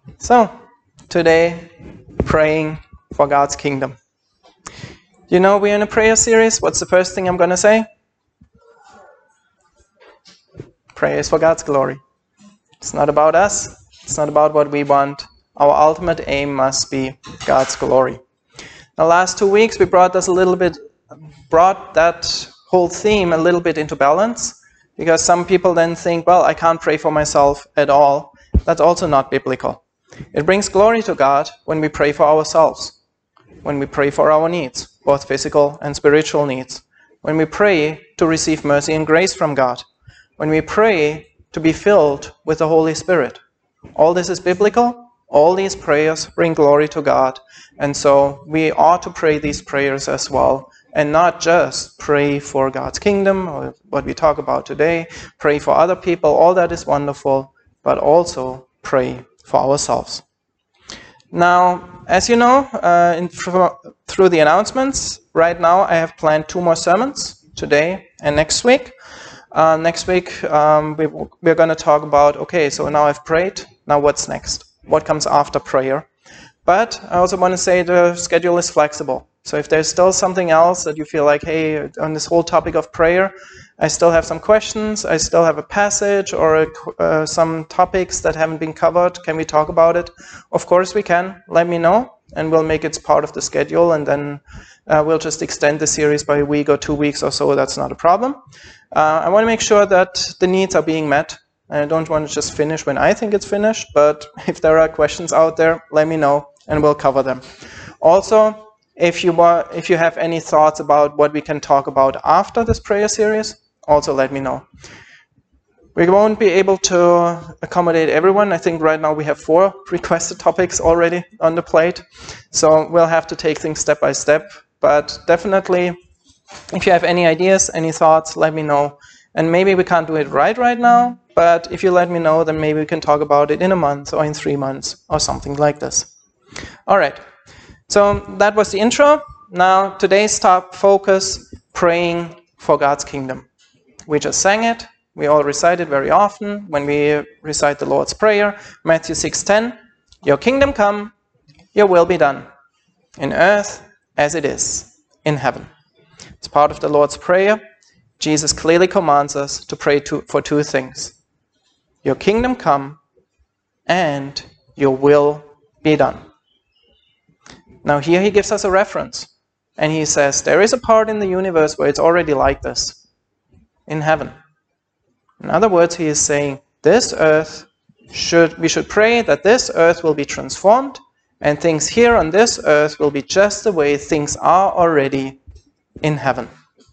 So, today, praying for God's kingdom. You know, we're in a prayer series. What's the first thing I'm going to say? Prayer is for God's glory. It's not about us. It's not about what we want. Our ultimate aim must be God's glory. The last 2 weeks, we brought that whole theme a little bit into balance, because some people then think, well, I can't pray for myself at all. That's also not biblical. It brings glory to God when we pray for ourselves, when we pray for our needs, both physical and spiritual needs, when we pray to receive mercy and grace from God, when we pray to be filled with the Holy Spirit. All this is biblical. All these prayers bring glory to God. And so we ought to pray these prayers as well, and not just pray for God's kingdom, or what we talk about today, pray for other people. All that is wonderful, but also pray for ourselves. Now, as you know, through the announcements, right now I have planned 2 more sermons, today and next week. Next week we're going to talk about, okay, so now I've prayed, now what's next? What comes after prayer? But I also want to say the schedule is flexible. So if there's still something else that you feel like, hey, on this whole topic of prayer, I still have some questions, I still have a passage or some topics that haven't been covered, can we talk about it? Of course we can. Let me know, and we'll make it part of the schedule, and then we'll just extend the series by a week or 2 weeks or so. That's not a problem. I want to make sure that the needs are being met. And I don't want to just finish when I think it's finished, but if there are questions out there, let me know and we'll cover them. Also, if you have any thoughts about what we can talk about after this prayer series, also let me know. We won't be able to accommodate everyone. I think right now we have 4 requested topics already on the plate. So we'll have to take things step by step. But definitely, if you have any ideas, any thoughts, let me know. And maybe we can't do it right now, but if you let me know, then maybe we can talk about it in a month or in 3 months or something like this. All right, so that was the intro. Now today's top focus, praying for God's kingdom. We just sang it. We all recite it very often when we recite the Lord's Prayer. Matthew 6:10, your kingdom come, your will be done, in earth as it is in heaven. It's part of the Lord's Prayer. Jesus clearly commands us to pray for 2 things. Your kingdom come and your will be done. Now here he gives us a reference. And he says there is a part in the universe where it's already like this. In heaven. In other words, he is saying this earth, we should pray that this earth will be transformed, and things here on this earth will be just the way things are already in heaven.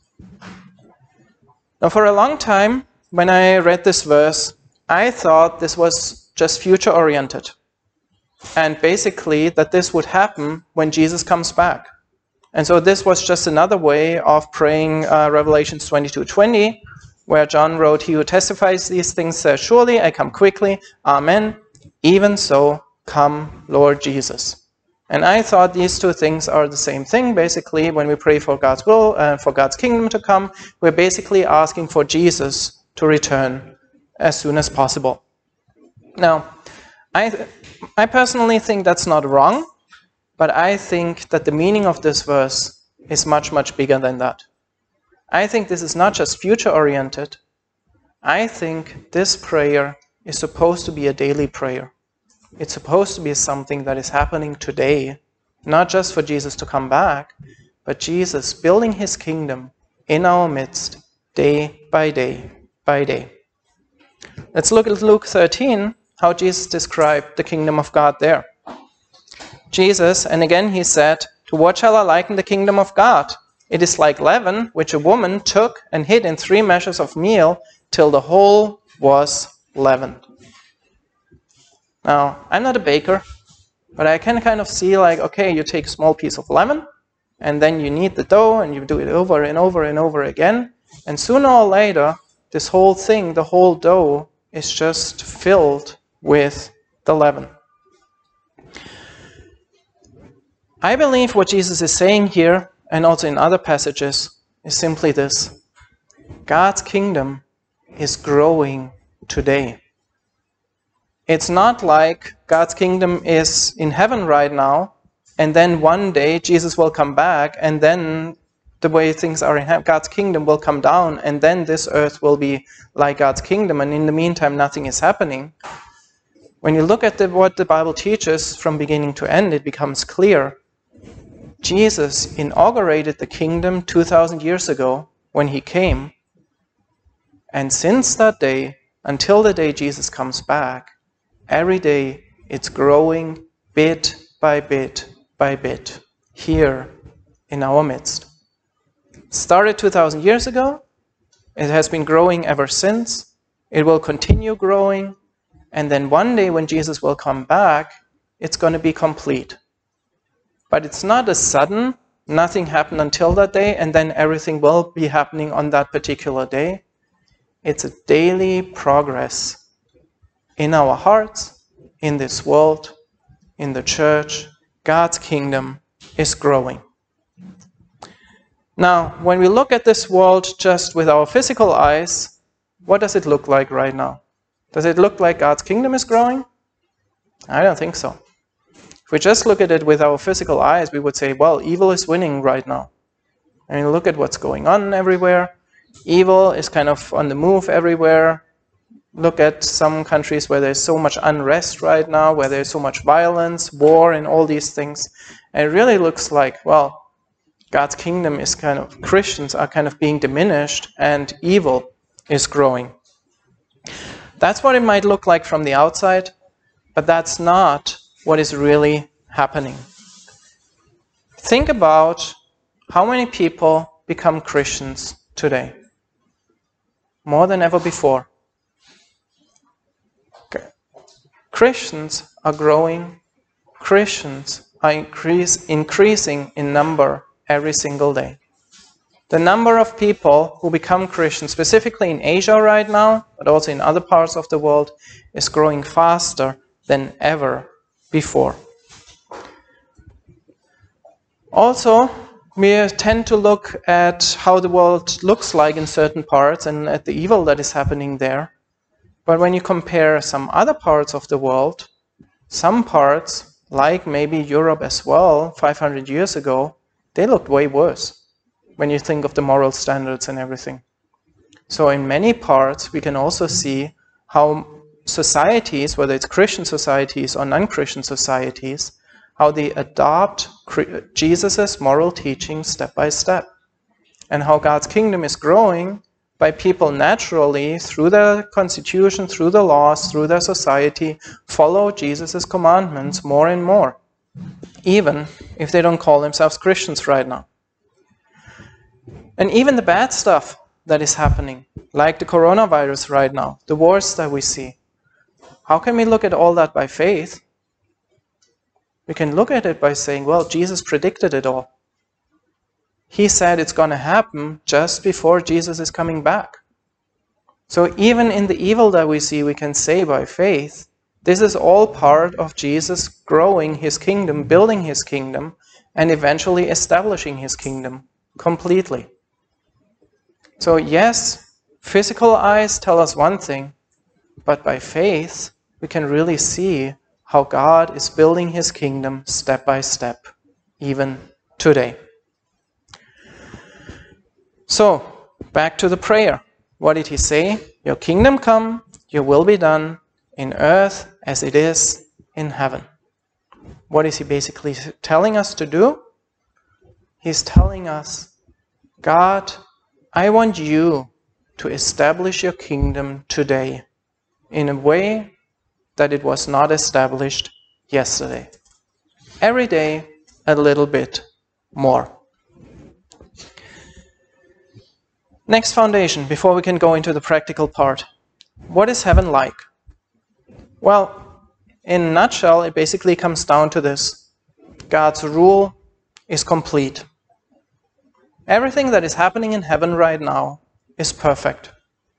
Now, for a long time, when I read this verse, I thought this was just future-oriented. And basically, that this would happen when Jesus comes back. And so this was just another way of praying Revelation 22:20, where John wrote, he who testifies these things says, surely I come quickly. Amen. Even so, come, Lord Jesus. And I thought these 2 things are the same thing. Basically, when we pray for God's will and for God's kingdom to come, we're basically asking for Jesus to return as soon as possible. Now, I personally think that's not wrong, but I think that the meaning of this verse is much, much bigger than that. I think this is not just future-oriented. I think this prayer is supposed to be a daily prayer. It's supposed to be something that is happening today, not just for Jesus to come back, but Jesus building his kingdom in our midst, day by day by day. Let's look at Luke 13, how Jesus described the kingdom of God there. Jesus, and again he said, to what shall I liken the kingdom of God? It is like leaven, which a woman took and hid in 3 measures of meal, till the whole was leavened. Now, I'm not a baker, but I can kind of see like, okay, you take a small piece of leaven, and then you knead the dough, and you do it over and over and over again, and sooner or later, this whole thing, the whole dough, is just filled with the leaven. I believe what Jesus is saying here, and also in other passages, is simply this. God's kingdom is growing today. It's not like God's kingdom is in heaven right now, and then one day Jesus will come back, and then the way things are in heaven, God's kingdom will come down, and then this earth will be like God's kingdom, and in the meantime nothing is happening. When you look at what the Bible teaches from beginning to end, it becomes clear. Jesus inaugurated the kingdom 2,000 years ago when he came, and since that day, until the day Jesus comes back, every day it's growing bit by bit by bit here in our midst. It started 2,000 years ago. It has been growing ever since. It will continue growing. And then one day when Jesus will come back, it's going to be complete. But it's not a sudden, nothing happened until that day, and then everything will be happening on that particular day. It's a daily progress in our hearts, in this world, in the church. God's kingdom is growing. Now, when we look at this world just with our physical eyes, what does it look like right now? Does it look like God's kingdom is growing? I don't think so. If we just look at it with our physical eyes, we would say, well, evil is winning right now. I mean, look at what's going on everywhere. Evil is kind of on the move everywhere. Look at some countries where there's so much unrest right now, where there's so much violence, war, and all these things. And it really looks like, well, God's kingdom is kind of, Christians are kind of being diminished, and evil is growing. That's what it might look like from the outside, but that's not what is really happening. Think about how many people become Christians today. More than ever before. Okay. Christians are growing. Christians are increasing in number every single day. The number of people who become Christians, specifically in Asia right now, but also in other parts of the world, is growing faster than ever before. Also, we tend to look at how the world looks like in certain parts and at the evil that is happening there. But when you compare some other parts of the world, some parts, like maybe Europe as well, 500 years ago, they looked way worse when you think of the moral standards and everything. So in many parts, we can also see how societies, whether it's Christian societies or non-Christian societies, how they adopt Jesus' moral teaching step by step. And how God's kingdom is growing by people naturally, through their constitution, through the laws, through their society, follow Jesus' commandments more and more, even if they don't call themselves Christians right now. And even the bad stuff that is happening, like the coronavirus right now, the wars that we see, how can we look at all that by faith? We can look at it by saying, well, Jesus predicted it all. He said it's going to happen just before Jesus is coming back. So even in the evil that we see, we can say by faith, this is all part of Jesus growing his kingdom, building his kingdom, and eventually establishing his kingdom completely. So yes, physical eyes tell us one thing, but by faith, we can really see how God is building his kingdom step by step, even today. So, back to the prayer. What did he say? Your kingdom come, your will be done, in earth as it is in heaven. What is he basically telling us to do? He's telling us, God, I want you to establish your kingdom today in a way that it was not established yesterday. Every day, a little bit more. Next foundation, before we can go into the practical part. What is heaven like? Well, in a nutshell, it basically comes down to this. God's rule is complete. Everything that is happening in heaven right now is perfect.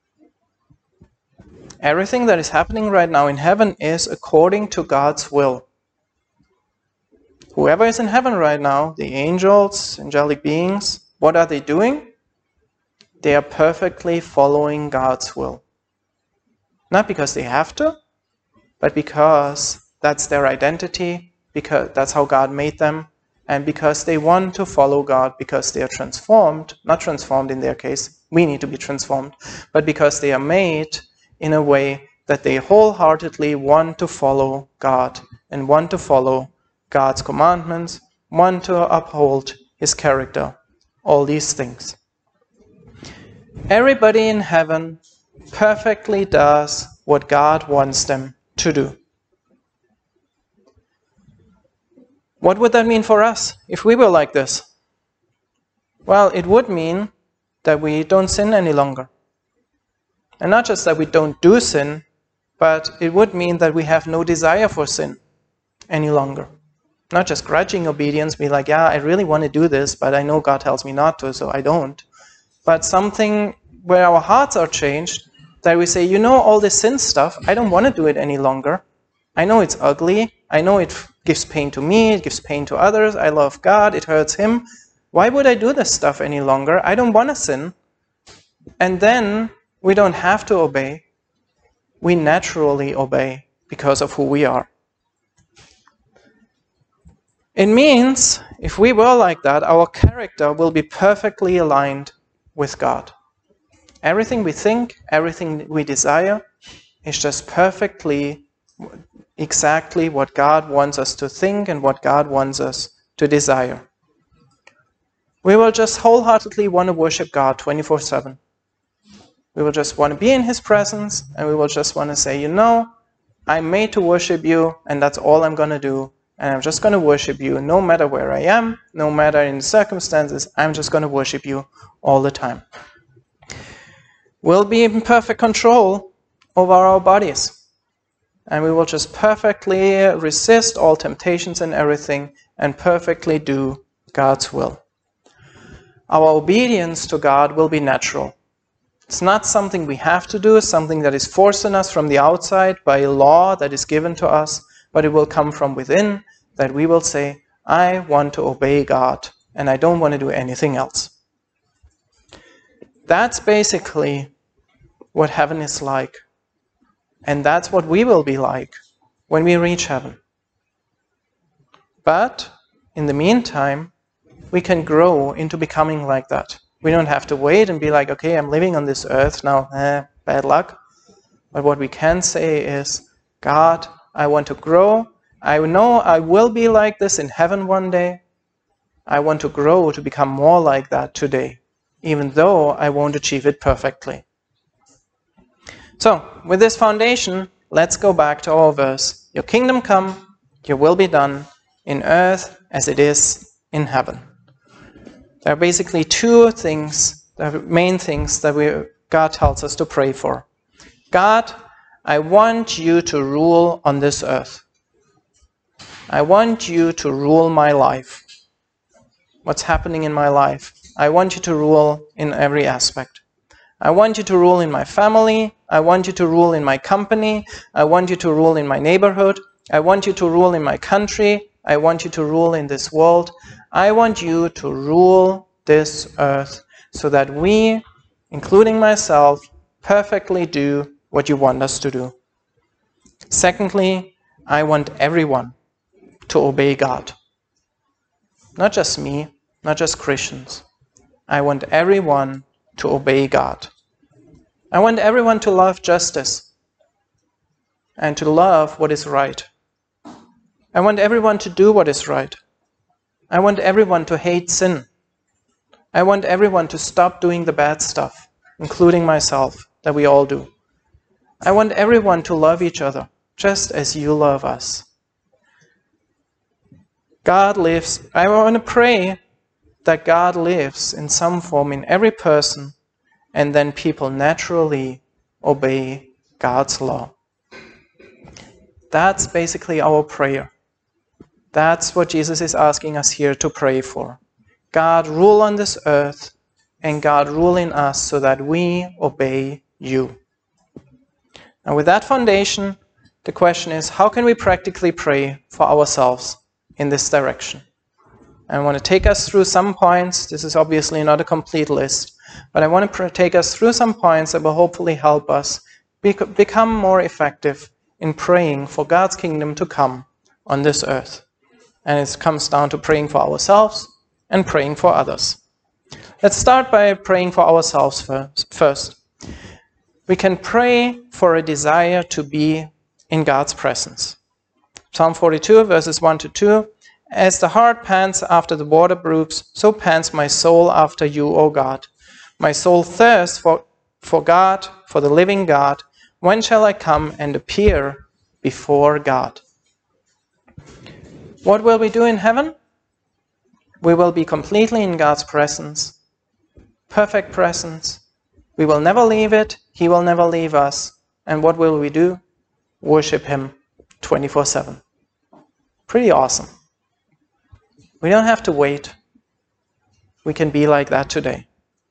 Everything that is happening right now in heaven is according to God's will. Whoever is in heaven right now, the angels, angelic beings, what are they doing? They are perfectly following God's will. Not because they have to, but because that's their identity, because that's how God made them, and because they want to follow God, because they are transformed, not transformed in their case, we need to be transformed, but because they are made in a way that they wholeheartedly want to follow God and want to follow God's commandments, want to uphold His character, all these things. Everybody in heaven perfectly does what God wants them to do. What would that mean for us if we were like this? Well, it would mean that we don't sin any longer. And not just that we don't do sin, but it would mean that we have no desire for sin any longer. Not just grudging obedience, be like, yeah, I really want to do this, but I know God tells me not to, so I don't. But something where our hearts are changed, that we say, you know, all this sin stuff, I don't want to do it any longer. I know it's ugly. I know it gives pain to me, it gives pain to others. I love God, it hurts Him. Why would I do this stuff any longer? I don't want to sin. And then we don't have to obey. We naturally obey because of who we are. It means, if we were like that, our character will be perfectly aligned with God. Everything we think, everything we desire is just perfectly, exactly what God wants us to think and what God wants us to desire. We will just wholeheartedly want to worship God 24/7. We will just want to be in His presence, and we will just want to say, you know, I'm made to worship you, and that's all I'm going to do. And I'm just going to worship you no matter where I am, no matter in the circumstances. I'm just going to worship you all the time. We'll be in perfect control over our bodies. And we will just perfectly resist all temptations and everything and perfectly do God's will. Our obedience to God will be natural. It's not something we have to do, it's something that is forced on us from the outside by a law that is given to us, but it will come from within, that we will say, I want to obey God, and I don't want to do anything else. That's basically what heaven is like. And that's what we will be like when we reach heaven. But in the meantime, we can grow into becoming like that. We don't have to wait and be like, okay, I'm living on this earth now, bad luck. But what we can say is, God, I want to grow. I know I will be like this in heaven one day. I want to grow to become more like that today, even though I won't achieve it perfectly. So, with this foundation, let's go back to our verse. Your kingdom come, your will be done, in earth as it is in heaven. There are basically two things, the main things that God tells us to pray for. God, I want you to rule on this earth. I want you to rule my life. What's happening in my life? I want you to rule in every aspect. I want you to rule in my family. I want you to rule in my company. I want you to rule in my neighborhood. I want you to rule in my country. I want you to rule in this world. I want you to rule this earth so that we, including myself, perfectly do what you want us to do. Secondly, I want everyone to obey God. Not just me, not just Christians. I want everyone to obey God. I want everyone to love justice and to love what is right. I want everyone to do what is right. I want everyone to hate sin. I want everyone to stop doing the bad stuff, including myself, that we all do. I want everyone to love each other, just as you love us. God lives. I want to pray that God lives in some form in every person, and then people naturally obey God's law. That's basically our prayer. That's what Jesus is asking us here to pray for. God, rule on this earth, and God, rule in us so that we obey you. And with that foundation, the question is, how can we practically pray for ourselves in this direction? I want to take us through some points. This is obviously not a complete list, but I want to take us through some points that will hopefully help us become more effective in praying for God's kingdom to come on this earth. And it comes down to praying for ourselves and praying for others. Let's start by praying for ourselves first. We can pray for a desire to be in God's presence. Psalm 42, verses 1 to 2. As the hart pants after the water brooks, so pants my soul after you, O God. My soul thirsts for God, for the living God. When shall I come and appear before God? What will we do in heaven? We will be completely in God's presence. Perfect presence. We will never leave it. He will never leave us. And what will we do? Worship Him 24/7. Pretty awesome. We don't have to wait. We can be like that today.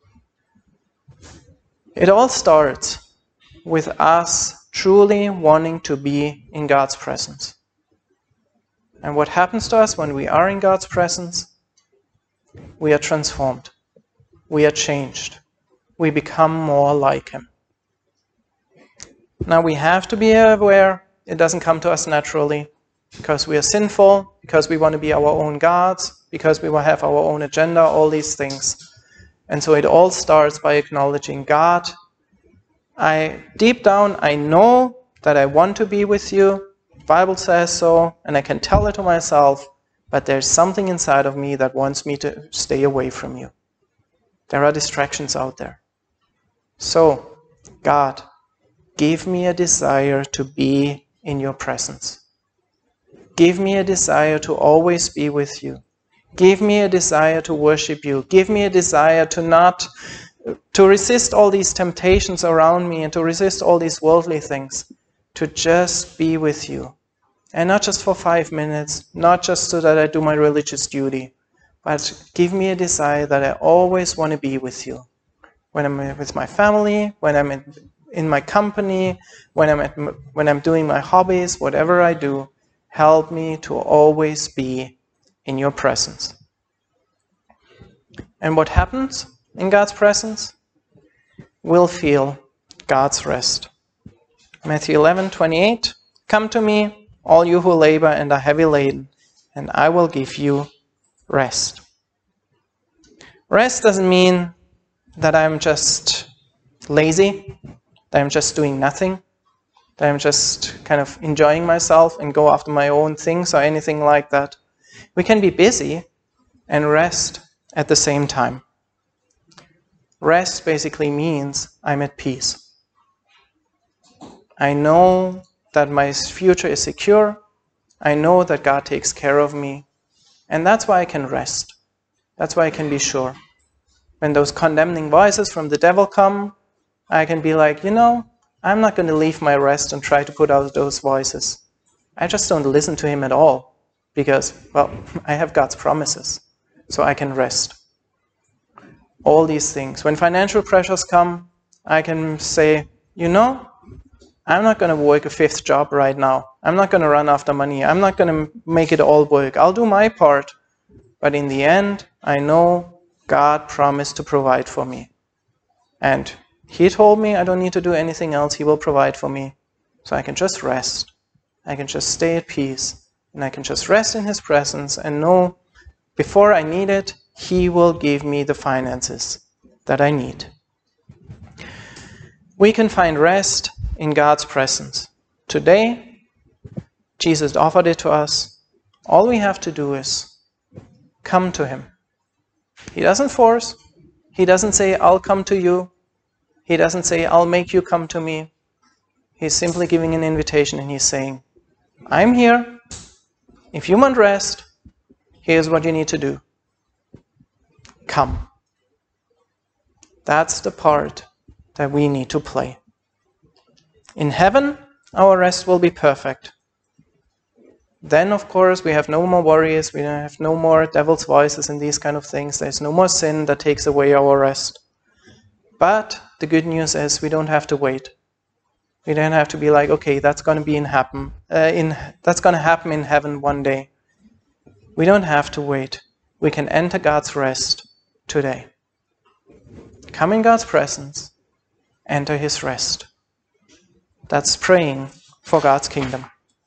It all starts with us truly wanting to be in God's presence. And what happens to us when we are in God's presence? We are transformed. We are changed. We become more like Him. Now we have to be aware it doesn't come to us naturally because we are sinful, because we want to be our own gods, because we will have our own agenda, all these things. And so it all starts by acknowledging God. Deep down, I know that I want to be with you. The Bible says so, and I can tell it to myself, but there's something inside of me that wants me to stay away from you. There are distractions out there. So, God, give me a desire to be in your presence. Give me a desire to always be with you. Give me a desire to worship you. Give me a desire to resist all these temptations around me and to resist all these worldly things. To just be with you. And not just for 5 minutes, not just so that I do my religious duty, but give me a desire that I always want to be with you. When I'm with my family, when I'm in my company, when I'm doing my hobbies, whatever I do, help me to always be in your presence. And what happens in God's presence? We'll feel God's rest. Matthew 11:28, come to me, all you who labor and are heavy laden, and I will give you rest. Rest doesn't mean that I'm just lazy, that I'm just doing nothing, that I'm just kind of enjoying myself and go after my own things or anything like that. We can be busy and rest at the same time. Rest basically means I'm at peace. I know that my future is secure. I know that God takes care of me. And that's why I can rest. That's why I can be sure. When those condemning voices from the devil come, I can be like, I'm not going to leave my rest and try to put out those voices. I just don't listen to him at all because, I have God's promises. So I can rest. All these things. When financial pressures come, I can say, I'm not going to work a 5th job right now. I'm not going to run after money. I'm not going to make it all work. I'll do my part. But in the end, I know God promised to provide for me. And He told me I don't need to do anything else. He will provide for me. So I can just rest. I can just stay at peace. And I can just rest in His presence and know before I need it, He will give me the finances that I need. We can find rest in God's presence. Today, Jesus offered it to us. All we have to do is come to Him. He doesn't force. He doesn't say, I'll come to you. He doesn't say, I'll make you come to me. He's simply giving an invitation and He's saying, I'm here. If you want rest, here's what you need to do. Come. That's the part that we need to play. In heaven, our rest will be perfect. Then, of course, we have no more worries. We have no more devil's voices and these kind of things. There's no more sin that takes away our rest. But the good news is we don't have to wait. We don't have to be like, okay, that's going to happen in heaven one day. We don't have to wait. We can enter God's rest today. Come in God's presence. Enter His rest. That's praying for God's kingdom.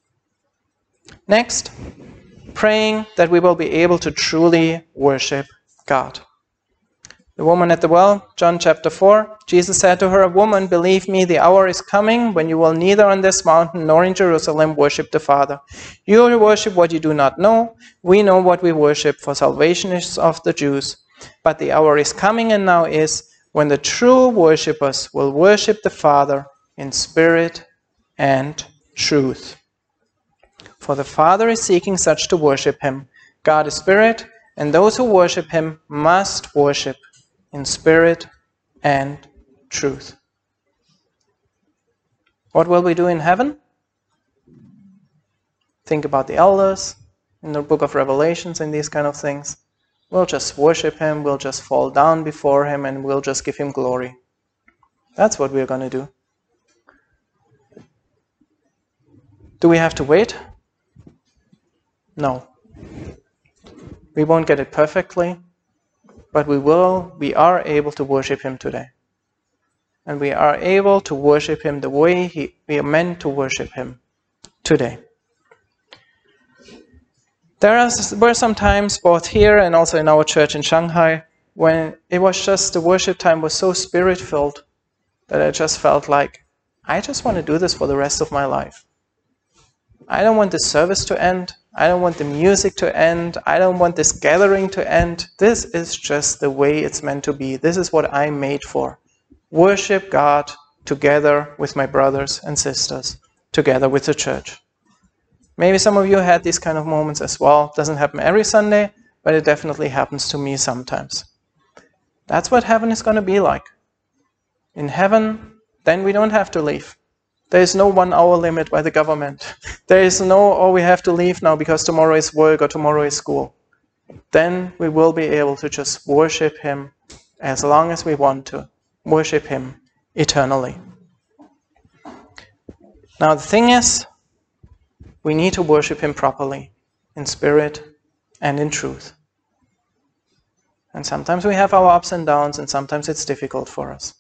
Next, praying that we will be able to truly worship God. The woman at the well, John chapter 4, Jesus said to her, "Woman, believe me, the hour is coming when you will neither on this mountain nor in Jerusalem worship the Father. You will worship what you do not know. We know what we worship, for salvation is of the Jews. But the hour is coming and now is when the true worshippers will worship the Father in spirit and truth. For the Father is seeking such to worship him. God is spirit, and those who worship him must worship in spirit and truth." What will we do in heaven? Think about the elders in the book of Revelations and these kind of things. We'll just worship him, we'll just fall down before him, and we'll just give him glory. That's what we're going to do. Do we have to wait? No. We won't get it perfectly, but we are able to worship him today. And we are able to worship him the way we are meant to worship him today. Were some times, both here and also in our church in Shanghai, when it was just the worship time was so spirit-filled that I just felt like, I just want to do this for the rest of my life. I don't want this service to end. I don't want the music to end. I don't want this gathering to end. This is just the way it's meant to be. This is what I'm made for. Worship God together with my brothers and sisters, together with the church. Maybe some of you had these kind of moments as well. It doesn't happen every Sunday, but it definitely happens to me sometimes. That's what heaven is going to be like. In heaven, then we don't have to leave. There is no 1 hour limit by the government. There is no, oh, we have to leave now because tomorrow is work or tomorrow is school. Then we will be able to just worship him as long as we want to. Worship him eternally. Now the thing is, we need to worship him properly, in spirit and in truth. And sometimes we have our ups and downs, and sometimes it's difficult for us.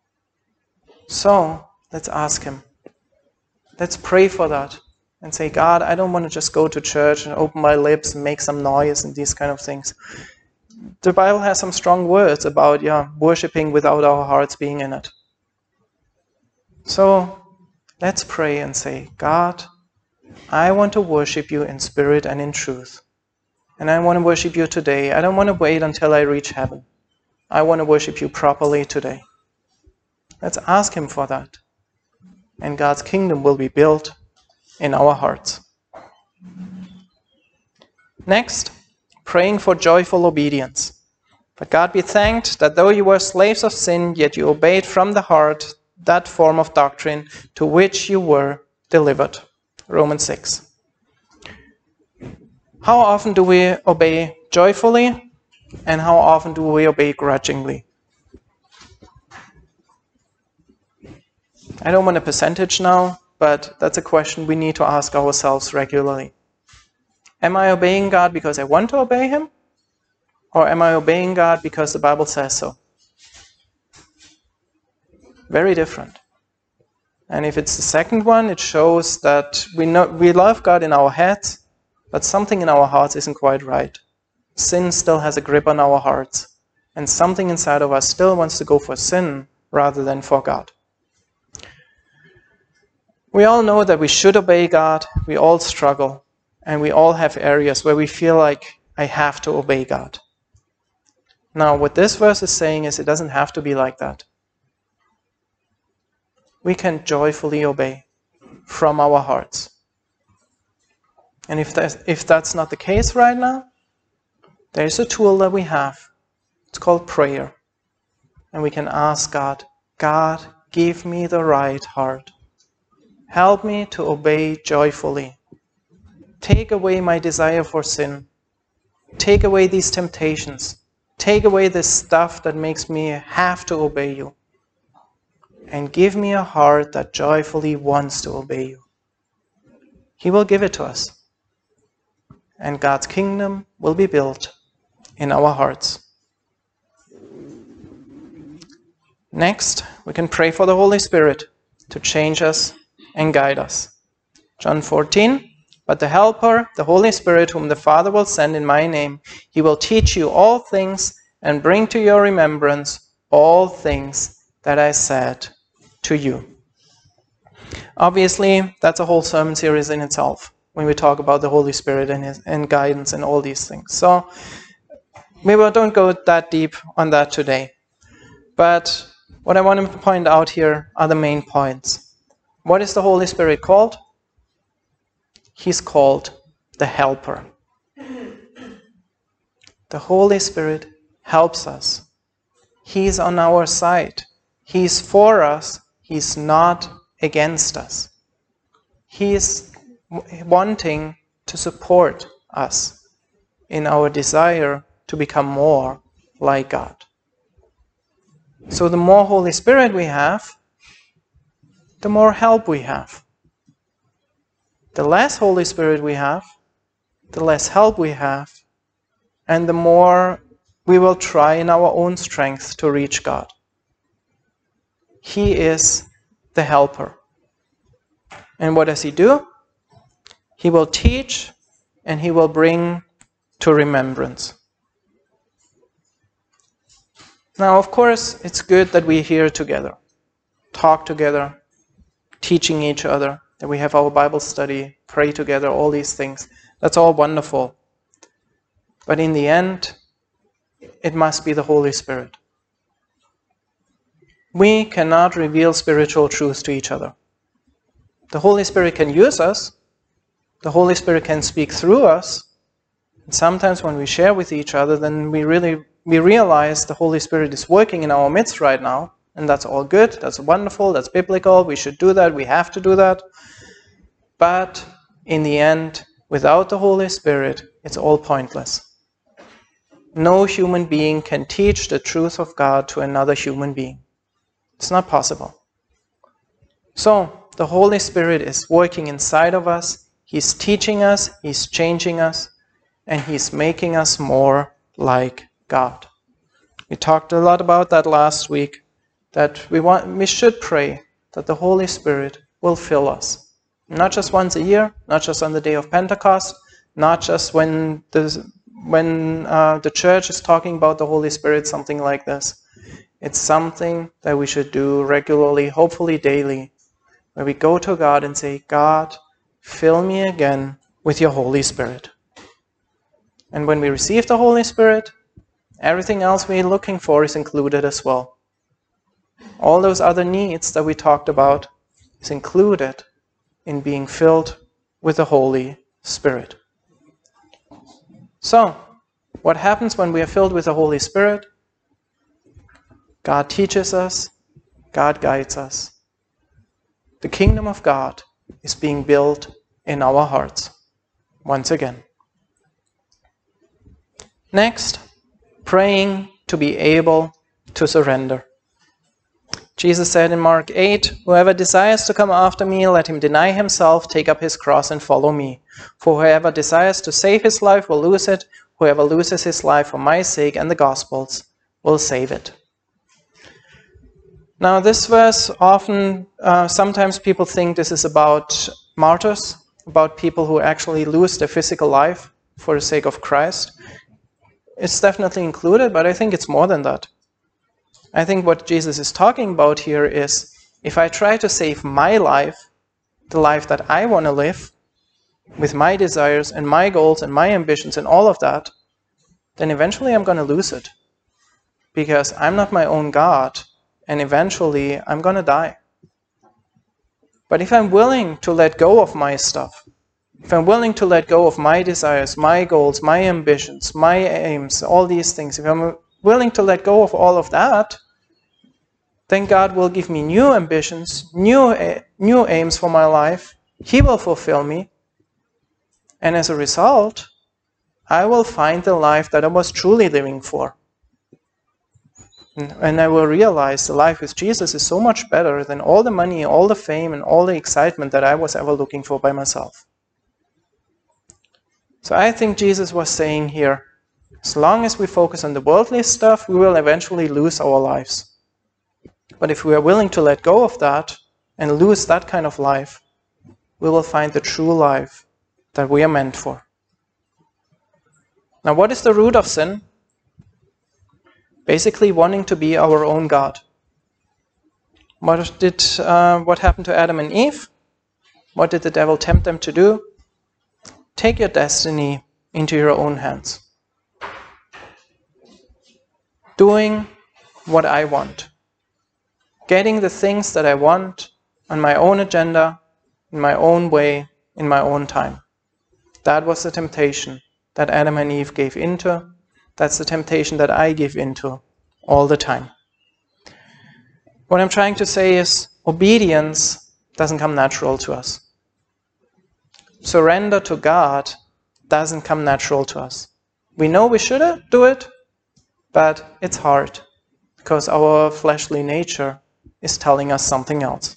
So, let's ask him. Let's pray for that and say, God, I don't want to just go to church and open my lips and make some noise and these kind of things. The Bible has some strong words about worshiping without our hearts being in it. So let's pray and say, God, I want to worship you in spirit and in truth. And I want to worship you today. I don't want to wait until I reach heaven. I want to worship you properly today. Let's ask him for that. And God's kingdom will be built in our hearts. Next, praying for joyful obedience. But God be thanked that though you were slaves of sin, yet you obeyed from the heart that form of doctrine to which you were delivered. Romans 6. How often do we obey joyfully, and how often do we obey grudgingly? I don't want a percentage now, but that's a question we need to ask ourselves regularly. Am I obeying God because I want to obey him? Or am I obeying God because the Bible says so? Very different. And if it's the second one, it shows that we love God in our heads, but something in our hearts isn't quite right. Sin still has a grip on our hearts, and something inside of us still wants to go for sin rather than for God. We all know that we should obey God. We all struggle, and we all have areas where we feel like I have to obey God. Now, what this verse is saying is it doesn't have to be like that. We can joyfully obey from our hearts. And if that's not the case right now, there's a tool that we have. It's called prayer. And we can ask God, God, give me the right heart. Help me to obey joyfully. Take away my desire for sin. Take away these temptations. Take away this stuff that makes me have to obey you. And give me a heart that joyfully wants to obey you. He will give it to us. And God's kingdom will be built in our hearts. Next, we can pray for the Holy Spirit to change us and guide us. John 14, but the Helper, the Holy Spirit, whom the Father will send in my name, he will teach you all things and bring to your remembrance all things that I said to you. Obviously, that's a whole sermon series in itself when we talk about the Holy Spirit and guidance and all these things. So maybe I don't go that deep on that today. But what I want to point out here are the main points. What is the Holy Spirit called? He's called the Helper. The Holy Spirit helps us. He's on our side. He's for us. He's not against us. He is wanting to support us in our desire to become more like God. So the more Holy Spirit we have, the more help we have. The less Holy Spirit we have, the less help we have, and the more we will try in our own strength to reach God. He is the Helper. And what does he do? He will teach and he will bring to remembrance. Now, of course, it's good that we're here together, talk together, teaching each other, that we have our Bible study, pray together, all these things. That's all wonderful. But in the end, it must be the Holy Spirit. We cannot reveal spiritual truths to each other. The Holy Spirit can use us. The Holy Spirit can speak through us. And sometimes when we share with each other, then we realize the Holy Spirit is working in our midst right now. And that's all good. That's wonderful. That's biblical. We should do that. We have to do that. But in the end, without the Holy Spirit, it's all pointless. No human being can teach the truth of God to another human being. It's not possible. So, the Holy Spirit is working inside of us. He's teaching us, he's changing us, and he's making us more like God. We talked a lot about that last week, that we should pray that the Holy Spirit will fill us. Not just once a year, not just on the day of Pentecost, not just when the church is talking about the Holy Spirit, something like this. It's something that we should do regularly, hopefully daily, where we go to God and say, God, fill me again with your Holy Spirit. And when we receive the Holy Spirit, everything else we're looking for is included as well. All those other needs that we talked about is included in being filled with the Holy Spirit. So, what happens when we are filled with the Holy Spirit? God teaches us, God guides us. The kingdom of God is being built in our hearts, once again. Next, praying to be able to surrender. Jesus said in Mark 8, whoever desires to come after me, let him deny himself, take up his cross and follow me. For whoever desires to save his life will lose it. Whoever loses his life for my sake and the gospel's will save it. Now this verse often, sometimes people think this is about martyrs, about people who actually lose their physical life for the sake of Christ. It's definitely included, but I think it's more than that. I think what Jesus is talking about here is, if I try to save my life, the life that I want to live, with my desires and my goals and my ambitions and all of that, then eventually I'm going to lose it. Because I'm not my own God, and eventually I'm going to die. But if I'm willing to let go of my stuff, if I'm willing to let go of my desires, my goals, my ambitions, my aims, all these things, if I'm willing to let go of all of that, then God will give me new ambitions, new aims for my life. He will fulfill me. And as a result, I will find the life that I was truly living for. And I will realize the life with Jesus is so much better than all the money, all the fame, and all the excitement that I was ever looking for by myself. So I think Jesus was saying here, as long as we focus on the worldly stuff, we will eventually lose our lives. But if we are willing to let go of that and lose that kind of life, we will find the true life that we are meant for. Now, what is the root of sin? Basically, wanting to be our own God. What happened to Adam and Eve? What did the devil tempt them to do? Take your destiny into your own hands. Doing what I want. Getting the things that I want on my own agenda, in my own way, in my own time. That was the temptation that Adam and Eve gave into. That's the temptation that I give into all the time. What I'm trying to say is obedience doesn't come natural to us. Surrender to God doesn't come natural to us. We know we should do it, but it's hard because our fleshly nature is telling us something else.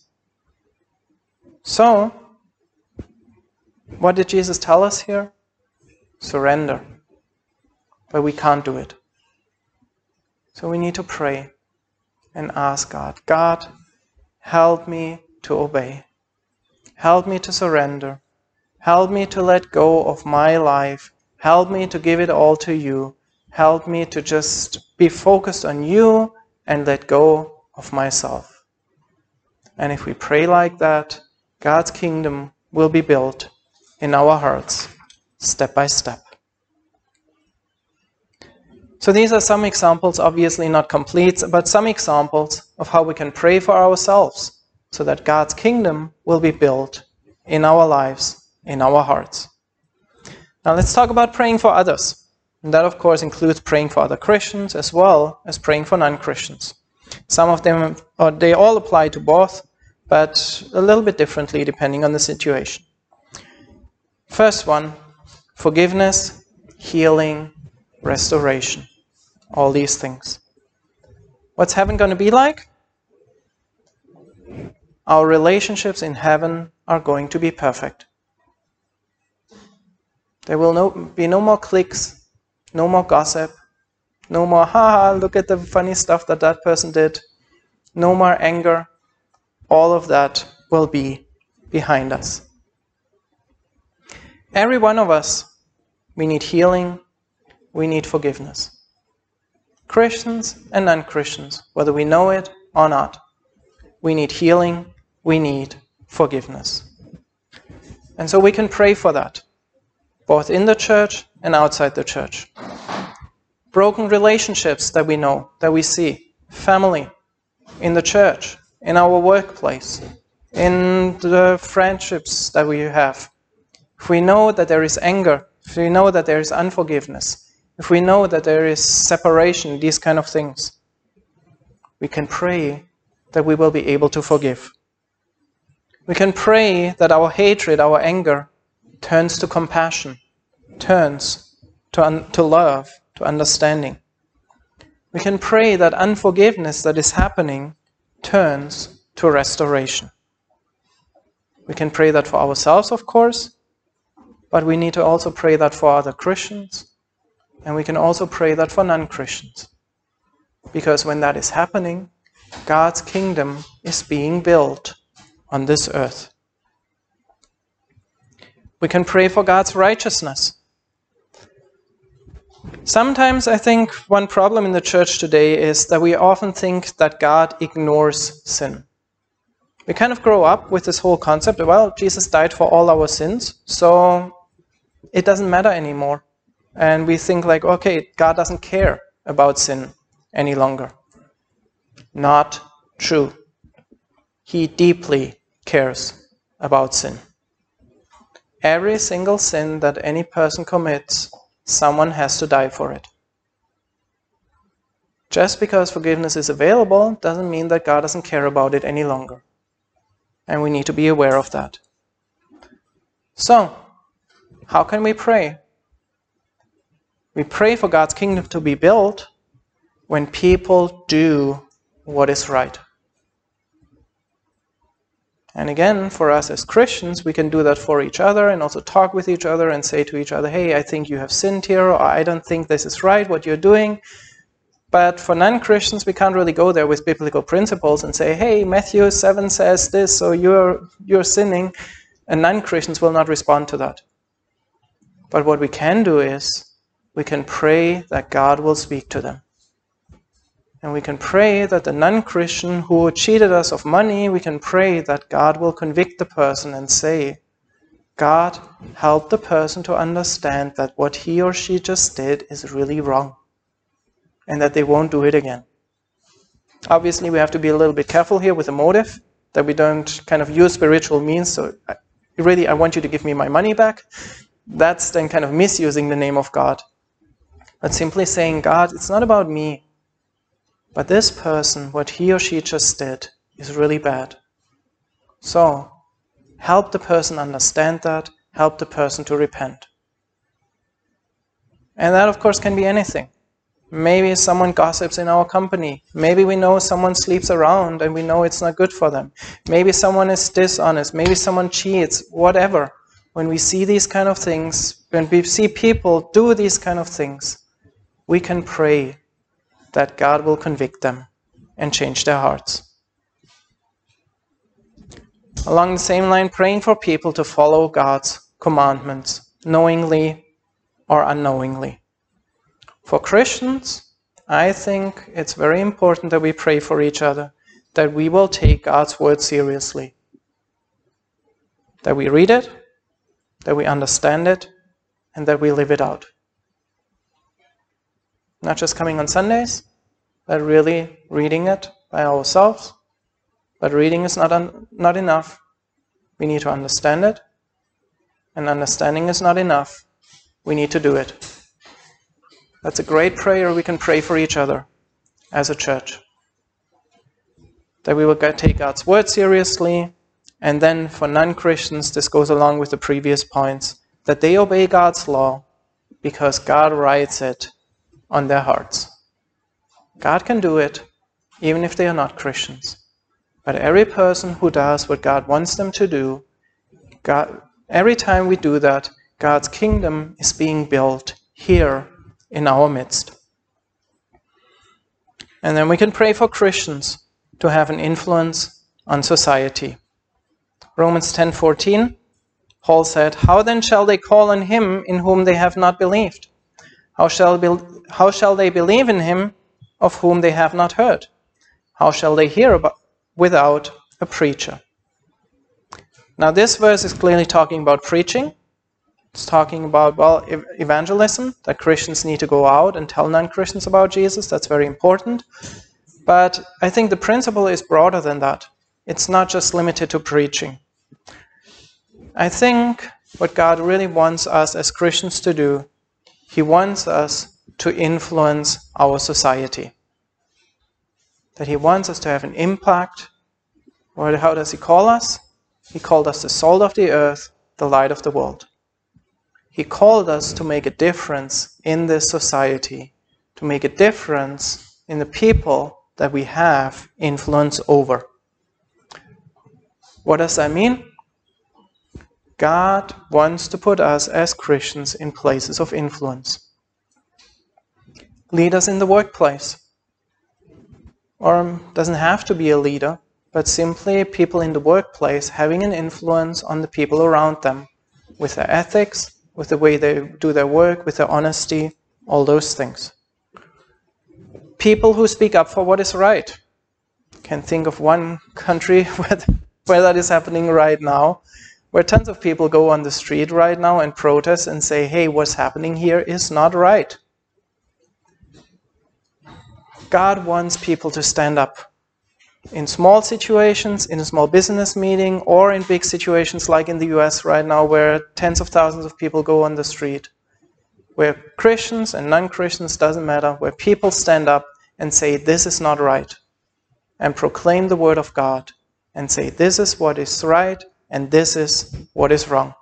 So, what did Jesus tell us here? Surrender. But we can't do it. So we need to pray and ask God, God, help me to obey. Help me to surrender. Help me to let go of my life. Help me to give it all to you. Help me to just be focused on you and let go of myself. And if we pray like that, God's kingdom will be built in our hearts, step by step. So these are some examples, obviously not complete, but some examples of how we can pray for ourselves so that God's kingdom will be built in our lives, in our hearts. Now let's talk about praying for others. And that, of course, includes praying for other Christians as well as praying for non-Christians. Some of them, or they all apply to both, but a little bit differently depending on the situation. First one, forgiveness, healing, restoration. All these things. What's heaven going to be like? Our relationships in heaven are going to be perfect. There will be no more cliques, no more gossip, no more, haha, look at the funny stuff that person did, no more anger. All of that will be behind us. Every one of us, we need healing, we need forgiveness. Christians and non-Christians, whether we know it or not, we need healing, we need forgiveness. And so we can pray for that, both in the church and outside the church. Broken relationships that we know, that we see, family, in the church, in our workplace, in the friendships that we have. If we know that there is anger, if we know that there is unforgiveness, if we know that there is separation, these kind of things, we can pray that we will be able to forgive. We can pray that our hatred, our anger, turns to compassion, turns to love, to understanding. We can pray that unforgiveness that is happening turns to restoration. We can pray that for ourselves, of course, but we need to also pray that for other Christians, and we can also pray that for non-Christians. Because when that is happening, God's kingdom is being built on this earth. We can pray for God's righteousness. Sometimes I think one problem in the church today is that we often think that God ignores sin. We kind of grow up with this whole concept of, well, Jesus died for all our sins, so it doesn't matter anymore. And we think like, okay, God doesn't care about sin any longer. Not true. He deeply cares about sin. Every single sin that any person commits, someone has to die for it. Just because forgiveness is available doesn't mean that God doesn't care about it any longer. And we need to be aware of that. So, how can we pray? We pray for God's kingdom to be built when people do what is right. And again, for us as Christians, we can do that for each other and also talk with each other and say to each other, hey, I think you have sinned here, or I don't think this is right, what you're doing. But for non-Christians, we can't really go there with biblical principles and say, hey, Matthew 7 says this, so you're sinning. And non-Christians will not respond to that. But what we can do is, we can pray that God will speak to them. And we can pray that the non-Christian who cheated us of money, we can pray that God will convict the person and say, God, help the person to understand that what he or she just did is really wrong. And that they won't do it again. Obviously, we have to be a little bit careful here with the motive, that we don't kind of use spiritual means. So really, I want you to give me my money back. That's then kind of misusing the name of God. But simply saying, God, it's not about me. But this person, what he or she just did, is really bad. So, help the person understand that. Help the person to repent. And that, of course, can be anything. Maybe someone gossips in our company. Maybe we know someone sleeps around and we know it's not good for them. Maybe someone is dishonest. Maybe someone cheats. Whatever. When we see these kind of things, when we see people do these kind of things, we can pray that God will convict them and change their hearts. Along the same line, praying for people to follow God's commandments, knowingly or unknowingly. For Christians, I think it's very important that we pray for each other, that we will take God's word seriously. That we read it, that we understand it, and that we live it out. Not just coming on Sundays, but really reading it by ourselves. But reading is not enough. We need to understand it. And understanding is not enough. We need to do it. That's a great prayer we can pray for each other as a church. That we will take God's word seriously. And then for non-Christians, this goes along with the previous points, that they obey God's law because God writes it on their hearts. God can do it, even if they are not Christians. But every person who does what God wants them to do, every time we do that, God's kingdom is being built here in our midst. And then we can pray for Christians to have an influence on society. Romans 10:14, Paul said, "How then shall they call on him in whom they have not believed? How shall they believe in him of whom they have not heard? How shall they hear without a preacher?" Now this verse is clearly talking about preaching. It's talking about, well, evangelism, that Christians need to go out and tell non-Christians about Jesus. That's very important. But I think the principle is broader than that. It's not just limited to preaching. I think what God really wants us as Christians to do, He wants us to influence our society. That He wants us to have an impact. Or how does He call us? He called us the salt of the earth, the light of the world. He called us to make a difference in this society, to make a difference in the people that we have influence over. What does that mean? God wants to put us as Christians in places of influence. Leaders in the workplace. Or doesn't have to be a leader, but simply people in the workplace having an influence on the people around them with their ethics, with the way they do their work, with their honesty, all those things. People who speak up for what is right. Can think of one country where that is happening right now, where tons of people go on the street right now and protest and say, hey, what's happening here is not right. God wants people to stand up in small situations, in a small business meeting, or in big situations like in the US right now, where tens of thousands of people go on the street, where Christians and non-Christians, doesn't matter, where people stand up and say, this is not right, and proclaim the word of God, and say, this is what is right, and this is what is wrong.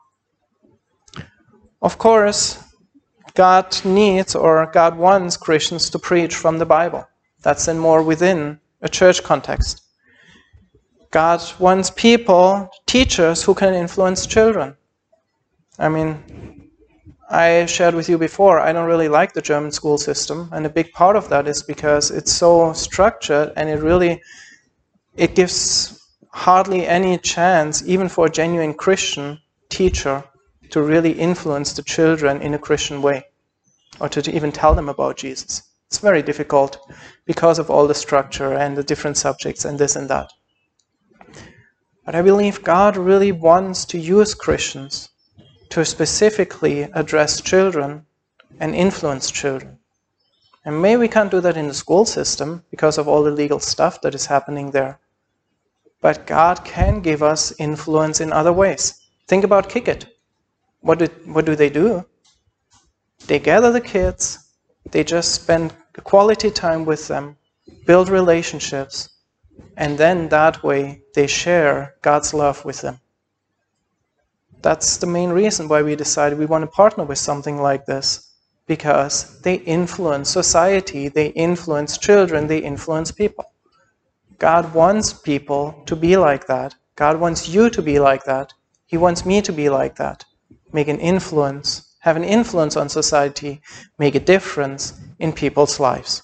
Of course, God needs, or God wants Christians to preach from the Bible. That's then more within a church context. God wants people, teachers, who can influence children. I mean, I shared with you before, I don't really like the German school system, and a big part of that is because it's so structured, and it gives hardly any chance, even for a genuine Christian teacher, to really influence the children in a Christian way, or to even tell them about Jesus. It's very difficult because of all the structure and the different subjects and this and that. But I believe God really wants to use Christians to specifically address children and influence children. And maybe we can't do that in the school system because of all the legal stuff that is happening there. But God can give us influence in other ways. Think about Kick It. What do they do? They gather the kids, they just spend quality time with them, build relationships, and then that way they share God's love with them. That's the main reason why we decided we want to partner with something like this, because they influence society, they influence children, they influence people. God wants people to be like that. God wants you to be like that. He wants me to be like that. Make an influence, have an influence on society, make a difference in people's lives.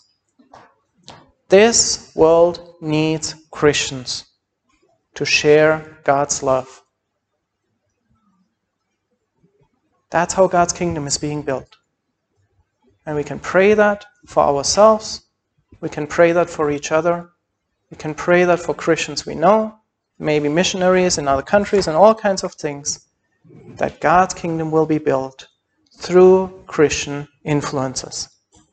This world needs Christians to share God's love. That's how God's kingdom is being built. And we can pray that for ourselves. We can pray that for each other. We can pray that for Christians we know, maybe missionaries in other countries and all kinds of things, that God's kingdom will be built through Christian influences.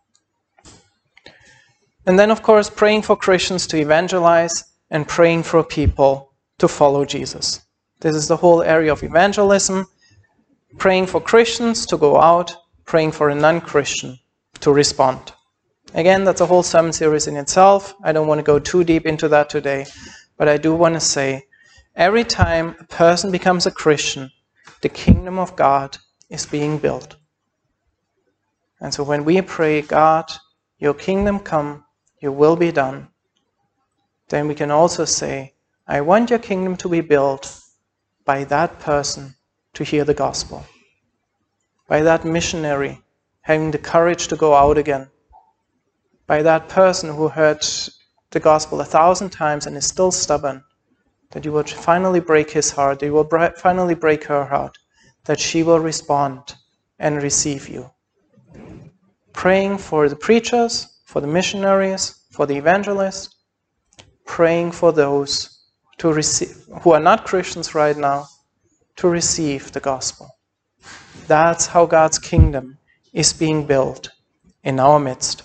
And then, of course, praying for Christians to evangelize and praying for people to follow Jesus. This is the whole area of evangelism. Praying for Christians to go out, praying for a non-Christian to respond. Again, that's a whole sermon series in itself. I don't want to go too deep into that today, but I do want to say, every time a person becomes a Christian, the kingdom of God is being built. And so when we pray, God, your kingdom come, your will be done, then we can also say, I want your kingdom to be built by that person to hear the gospel, by that missionary having the courage to go out again, by that person who heard the gospel 1,000 times and is still stubborn, that you will finally break his heart, that you will finally break her heart, that she will respond and receive you. Praying for the preachers, for the missionaries, for the evangelists, praying for those to receive, who are not Christians right now, to receive the gospel. That's how God's kingdom is being built in our midst.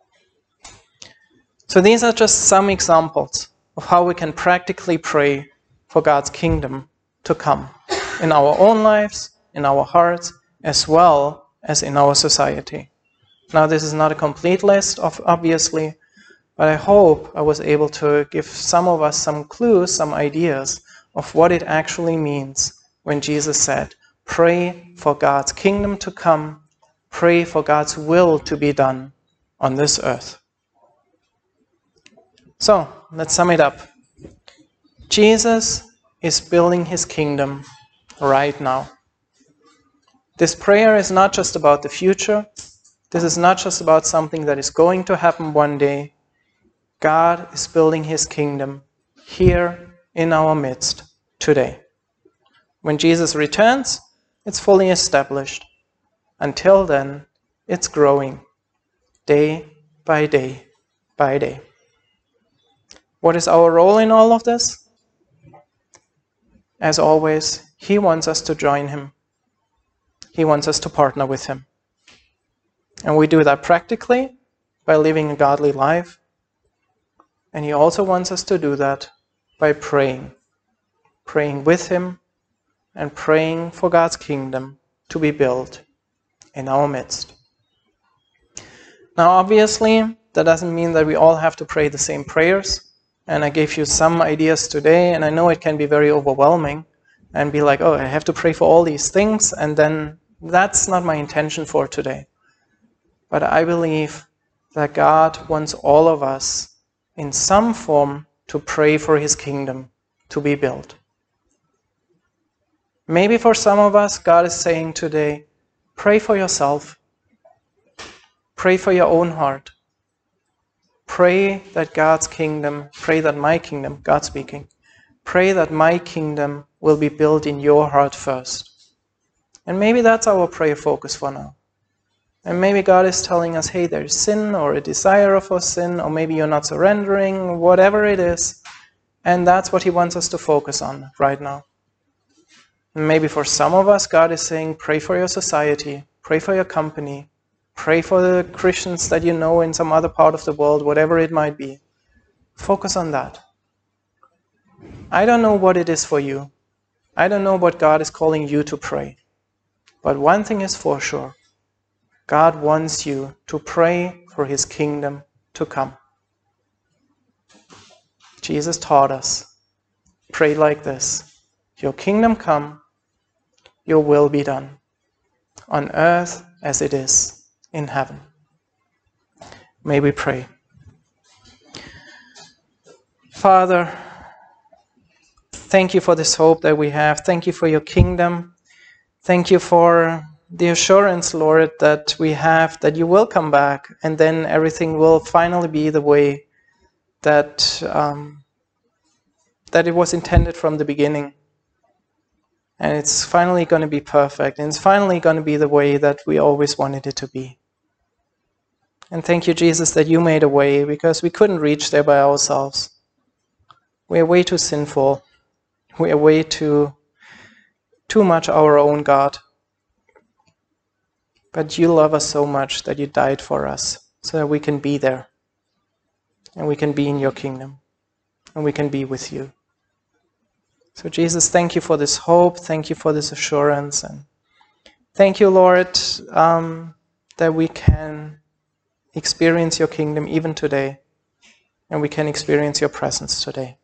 So these are just some examples of how we can practically pray for God's kingdom to come in our own lives, in our hearts, as well as in our society. Now, this is not a complete list, obviously, but I hope I was able to give some of us some clues, some ideas of what it actually means when Jesus said, pray for God's kingdom to come, pray for God's will to be done on this earth. So, let's sum it up. Jesus is building his kingdom right now. This prayer is not just about the future. This is not just about something that is going to happen one day. God is building his kingdom here in our midst today. When Jesus returns, it's fully established. Until then, it's growing day by day by day. What is our role in all of this? As always, he wants us to join him. He wants us to partner with him. And we do that practically by living a godly life. And he also wants us to do that by praying. Praying with him and praying for God's kingdom to be built in our midst. Now, obviously, that doesn't mean that we all have to pray the same prayers. And I gave you some ideas today, and I know it can be very overwhelming and be like, oh, I have to pray for all these things, and then that's not my intention for today. But I believe that God wants all of us in some form to pray for his kingdom to be built. Maybe for some of us, God is saying today, pray for yourself. Pray for your own heart. Pray that God's kingdom, pray that my kingdom, God speaking, Pray that my kingdom will be built in your heart first. And maybe that's our prayer focus for now. And maybe God is telling us, hey, there's sin or a desire for sin, or maybe you're not surrendering, whatever it is. And that's what he wants us to focus on right now. And maybe for some of us, God is saying, pray for your society, pray for your company, pray for the Christians that you know in some other part of the world, whatever it might be. Focus on that. I don't know what it is for you. I don't know what God is calling you to pray. But one thing is for sure. God wants you to pray for his kingdom to come. Jesus taught us, pray like this: your kingdom come, your will be done, on earth as it is in heaven. May we pray. Father, thank you for this hope that we have. Thank you for your kingdom. Thank you for the assurance, Lord, that we have that you will come back, and then everything will finally be the way that it was intended from the beginning. And it's finally going to be perfect, and it's finally going to be the way that we always wanted it to be. And thank you, Jesus, that you made a way, because we couldn't reach there by ourselves. We are way too sinful. We are way too much our own God. But you love us so much that you died for us, so that we can be there. And we can be in your kingdom. And we can be with you. So Jesus, thank you for this hope. Thank you for this assurance. And thank you, Lord, that we can experience your kingdom even today. And we can experience your presence today.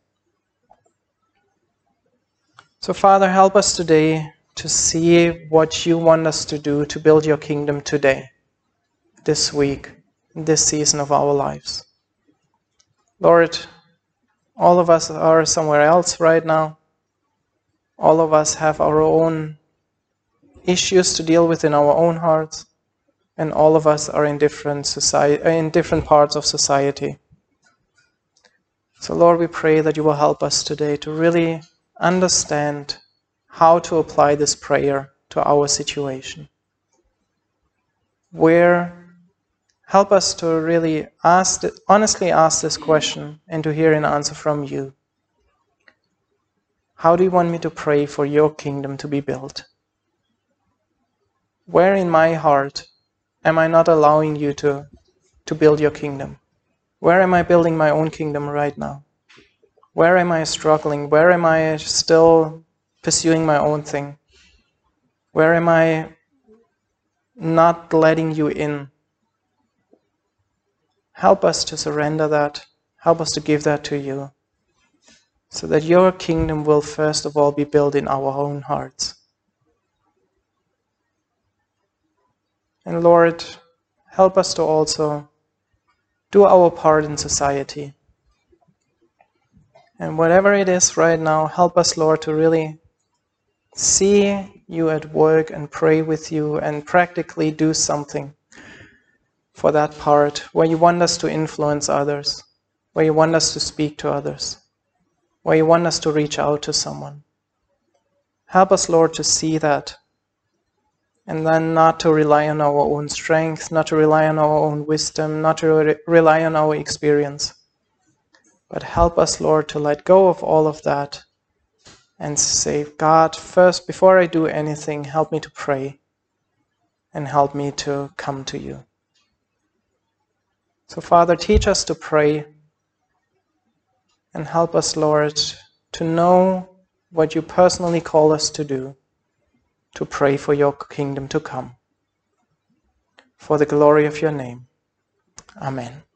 So Father, help us today to see what you want us to do to build your kingdom today, this week, this season of our lives. Lord, all of us are somewhere else right now. All of us have our own issues to deal with in our own hearts, and all of us are in different parts of society. So Lord, we pray that you will help us today to really understand how to apply this prayer to our situation. Help us to really honestly ask this question and to hear an answer from you. How do you want me to pray for your kingdom to be built? Where in my heart am I not allowing you to build your kingdom? Where am I building my own kingdom right now? Where am I struggling? Where am I still pursuing my own thing? Where am I not letting you in? Help us to surrender that. Help us to give that to you, so that your kingdom will first of all be built in our own hearts. And Lord, help us to also do our part in society. And whatever it is right now, help us, Lord, to really see you at work and pray with you and practically do something for that part where you want us to influence others, where you want us to speak to others, where you want us to reach out to someone. Help us, Lord, to see that, and then not to rely on our own strength, not to rely on our own wisdom, not to rely on our experience. But help us, Lord, to let go of all of that and say, God, first, before I do anything, help me to pray and help me to come to you. So, Father, teach us to pray and help us, Lord, to know what you personally call us to do, to pray for your kingdom to come, for the glory of your name. Amen.